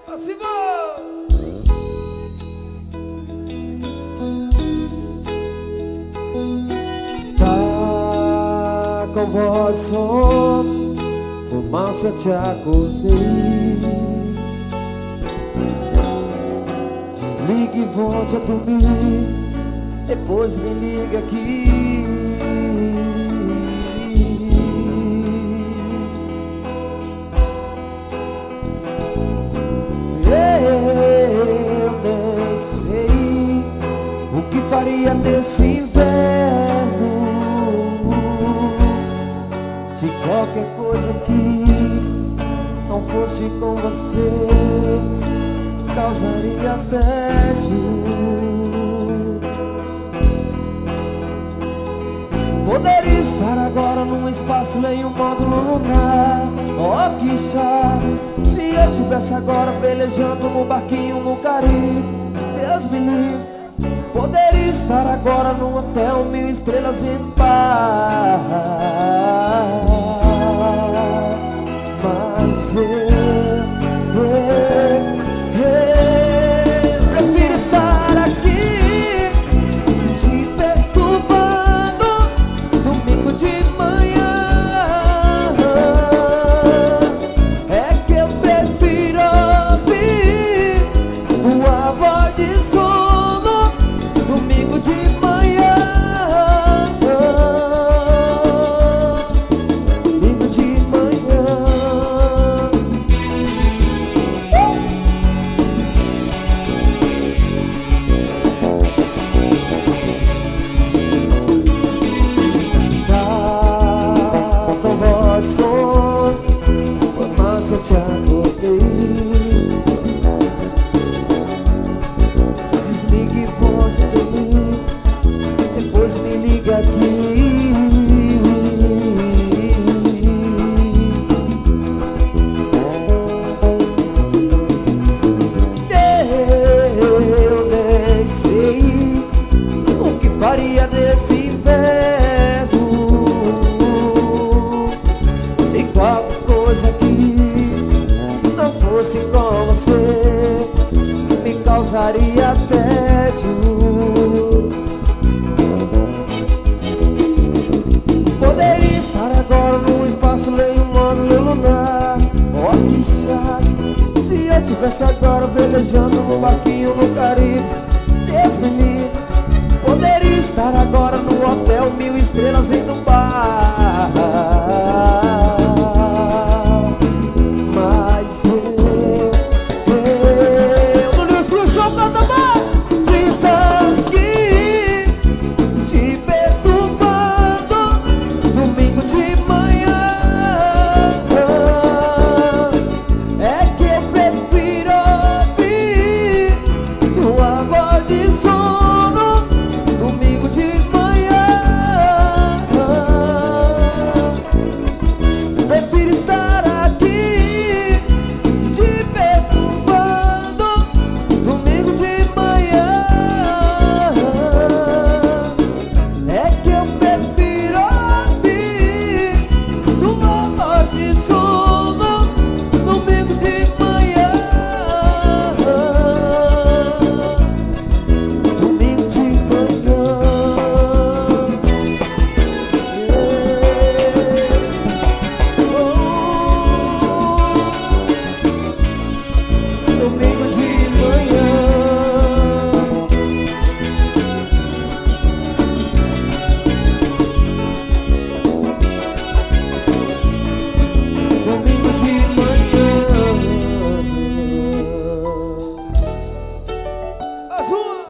Assim vou. Tá com voz sono, fumaça te acordei. Desligue e volte a dormir, depois me liga aqui. Eu nem sei o que faria nesse inverno se qualquer coisa que não fosse com você causaria tédio. Poderia estar agora num espaço em um módulo lunar. Oh, que chato se eu tivesse agora velejando num barquinho no Caribe. Deus me livre. Poderia estar agora num hotel 1000 estrelas em paz. Mas eu prefiro estar aqui te perturbando domingo de manhã. É que eu prefiro ouvir tua voz de sono domingo de manhã. Domingo de manhã. Fumaça te acordei. Desligue e volte a dormir, depois me liga aqui. Eu nem sei o que faria nesse inverno se qualquer coisa que não fosse com você me causaria tédio. Poderia estar agora num espaço em um módulo lunar. Oh, que chato se eu tivesse agora velejando num barquinho no Caribe. Deus me livre. Poderia estar agora num hotel 1000 estrelas em Dubai.